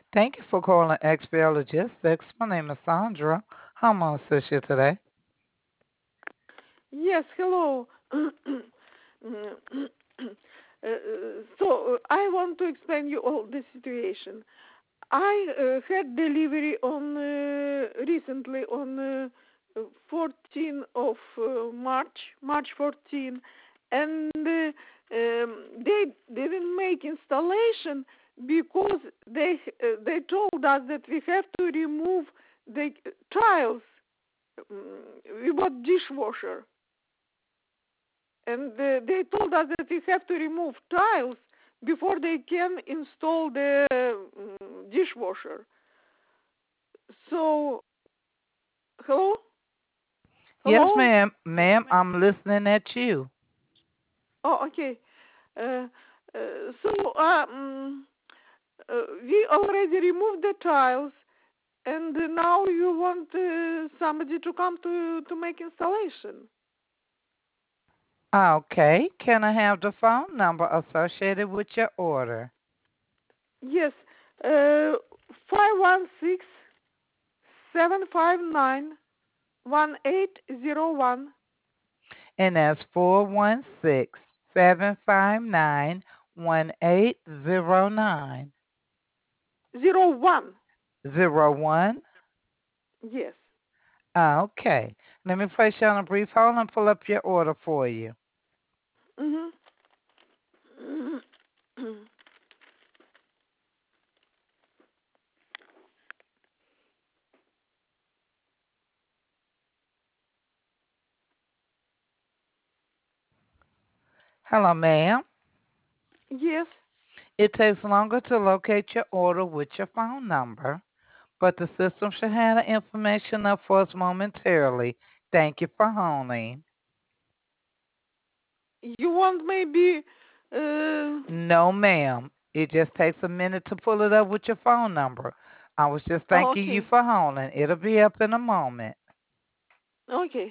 Thank you for calling XBL Logistics. My name is Sandra. How may I assist you today? Yes, hello. I want to explain you all the situation. I had delivery on recently on 14 of March 14, and they didn't make installation because they told us that we have to remove the tiles. We bought dishwasher, and they told us that we have to remove tiles before they can install the dishwasher. So, hello, Yes, hello. ma'am. Ma'am, I'm listening at you. Oh, okay. Uh, so we already removed the tiles, and now you want somebody to come to make installation. Okay. Can I have the phone number associated with your order? Yes, 516-759-1801. And that's 416-759-1809. 01. 01? Yes. Okay. Let me place you on a brief hold and pull up your order for you. Mhm. Hello, ma'am. Yes. It takes longer to locate your order with your phone number, but the system should have the information up for us momentarily. Thank you for holding. You want maybe No, ma'am. It just takes a minute to pull it up with your phone number. I was just oh, thanking you okay. for holding. It'll be up in a moment. Okay.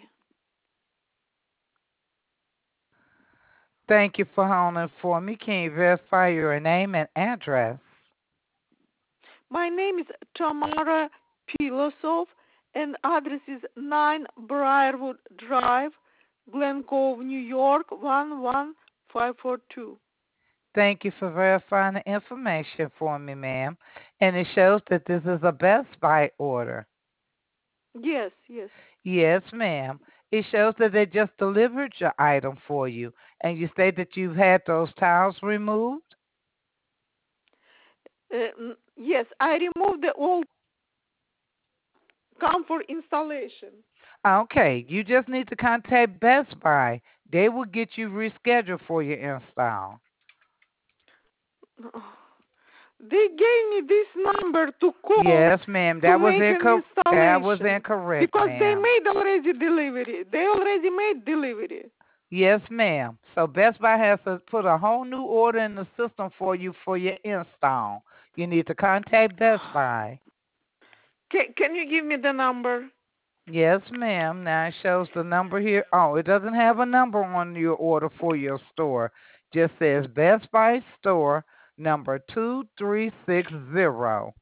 Thank you for holding for me. Can you verify your name and address? My name is Tamara Pilosov, and address is 9 Briarwood Drive, Glen Cove, New York 11542. Thank you for verifying the information for me, ma'am. And it shows that this is a Best Buy order. Yes, yes. Yes, ma'am. It shows that they just delivered your item for you. And you state that you've had those tiles removed? Yes, I removed the old comfort installation. Okay, you just need to contact Best Buy. They will get you rescheduled for your install. They gave me this number to call Yes, ma'am. to That was make an that was installation incorrect, because they ma'am. made already delivery. They already made delivery. Yes, ma'am. So Best Buy has to put a whole new order in the system for you for your install. You need to contact Best Buy. Can you give me the number? Yes, ma'am. Now it shows the number here. Oh, it doesn't have a number on your order for your store. Just says Best Buy store number 2360.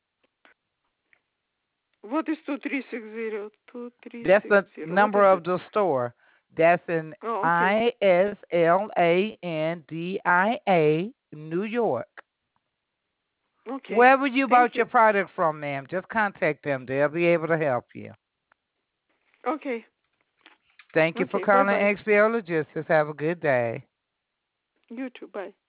What is 2360? That's the 2360. What number is it? of the store. That's in Oh, okay. ISLANDIA, New York. Okay. Wherever you Thank bought your you. product from, ma'am, just contact them. They'll be able to help you. Okay. Thank you for Okay. Bye calling bye. XBL Logistics. Have a good day. You too. Bye.